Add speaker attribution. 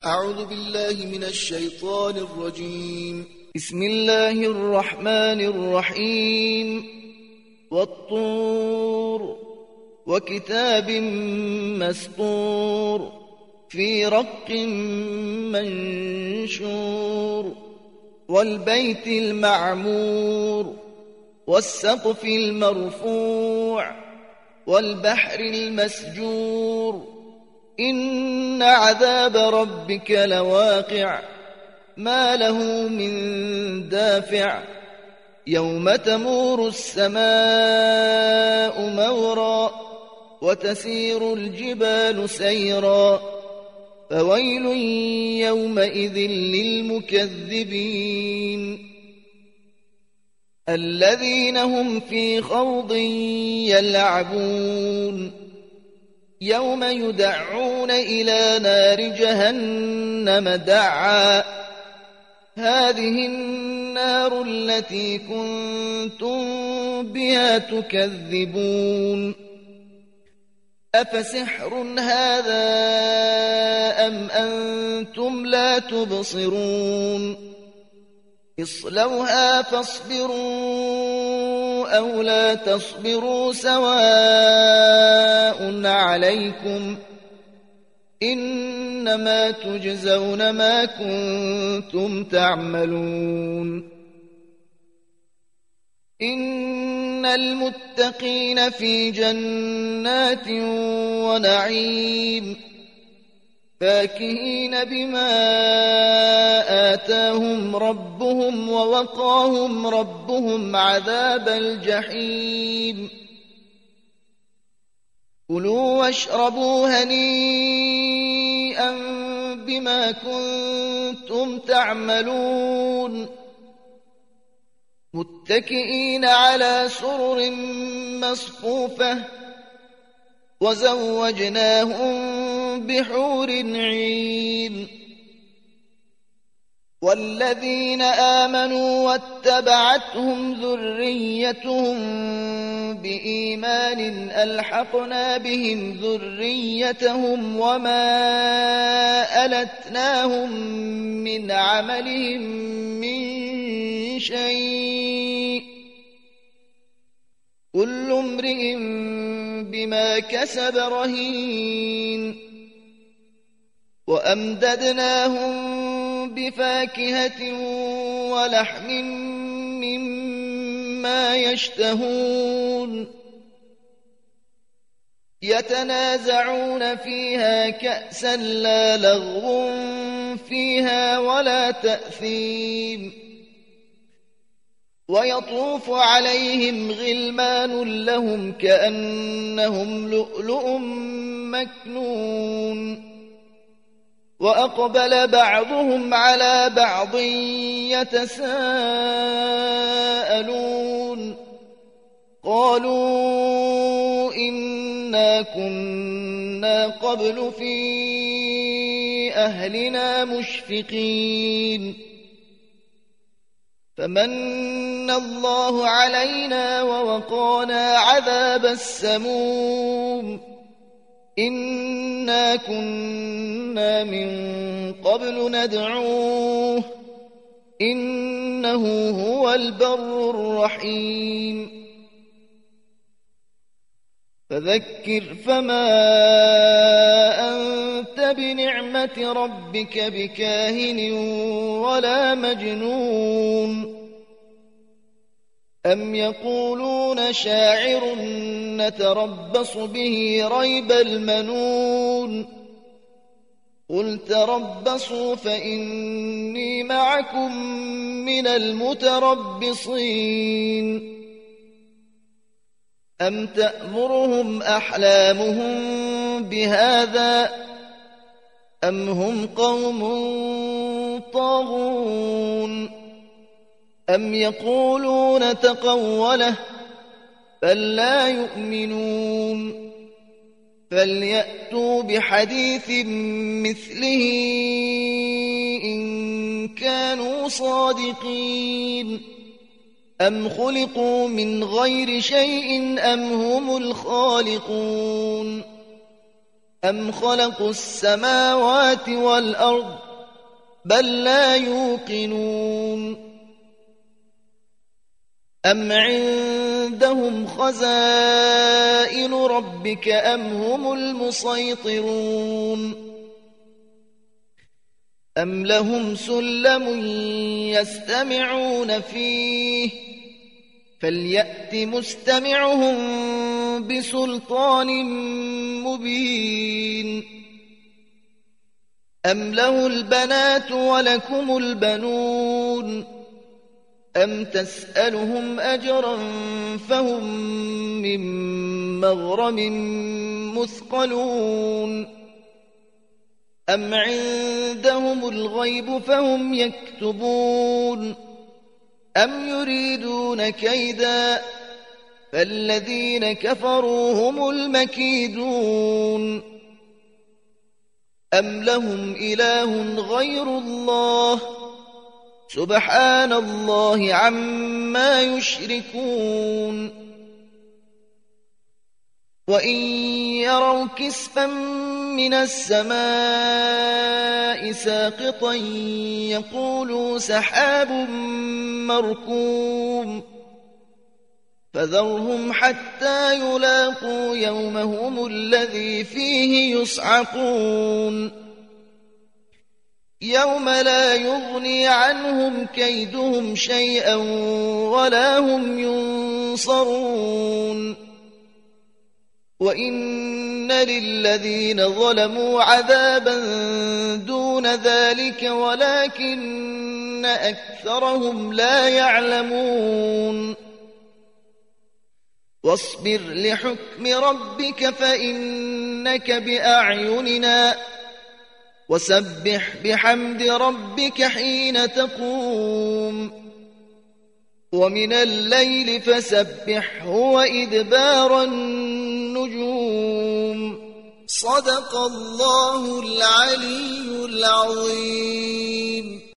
Speaker 1: أعوذ بالله من الشيطان الرجيم.
Speaker 2: بسم الله الرحمن الرحيم. والطور وكتاب مسطور في رق منشور والبيت المعمور والسقف المرفوع والبحر المسجور إن عذاب ربك لواقع ما له من دافع يوم تمور السماء مورا وتسير الجبال سيرا فويل يومئذ للمكذبين الذين هم في خوض يلعبون يوم يدعون إلى نار جهنم دعا هذه النار التي كنتم بها تكذبون أفسحر هذا أم أنتم لا تبصرون اصلوها فاصبروا أو لا تصبروا سواء عليكم إنما تجزون ما كنتم تعملون إن المتقين في جنات ونعيم فاكهين بما آتاهم ربهم ووقاهم ربهم عذاب الجحيم كلوا واشربوا هنيئا بما كنتم تعملون متكئين على سرر مصفوفة وزوجناهم بحور عين والذين آمنوا واتبعتهم ذريتهم بإيمان ألحقنا بهم ذريتهم وما ألتناهم من عملهم من شيء كل امرئ بما كسب رهين وأمددناهم بفاكهة ولحم مما يشتهون يتنازعون فيها كأسا لا لغو فيها ولا تأثيم ويطوف عليهم غلمان لهم كأنهم لؤلؤ مكنون وأقبل بعضهم على بعض يتساءلون قالوا إنا كنا قبل في أهلنا مشفقين فمن الله علينا ووقانا عذاب السموم إنا كنا من قبل ندعوه إنه هو البر الرحيم فذكر فما أنت بنعمة ربك بكاهن ولا مجنون أم يقولون شاعر نتربص به ريب المنون قل تربصوا فإني معكم من المتربصين أم تأمرهم أحلامهم بهذا أم هم قوم طاغون أم يقولون تقوله بل لا يؤمنون فليأتوا بحديث مثله إن كانوا صادقين أم خلقوا من غير شيء أم هم الخالقون أم خلقوا السماوات والأرض بل لا يوقنون أم عندهم خزائن ربك أم هم المسيطرون أم لهم سلم يستمعون فيه فليأت مستمعهم بسلطان مبين أم له البنات ولكم البنون أم تسألهم أجرا فهم من مغرم مثقلون أم عندهم الغيب فهم يكتبون أم يريدون كيدا فالذين كفروا هم المكيدون أم لهم إله غير الله سبحان الله عما يشركون وإن يروا كسفا من السماء ساقطا يقولوا سحاب مركوم فذرهم حتى يلاقوا يومهم الذي فيه يصعقون يوم لا يغني عنهم كيدهم شيئا ولا هم ينصرون وإن للذين ظلموا عذابا دون ذلك ولكن أكثرهم لا يعلمون واصبر لحكم ربك فإنك بأعيننا وسبح بحمد ربك حين تقوم ومن الليل فسبحه وإدبار النجوم صدق الله العلي العظيم.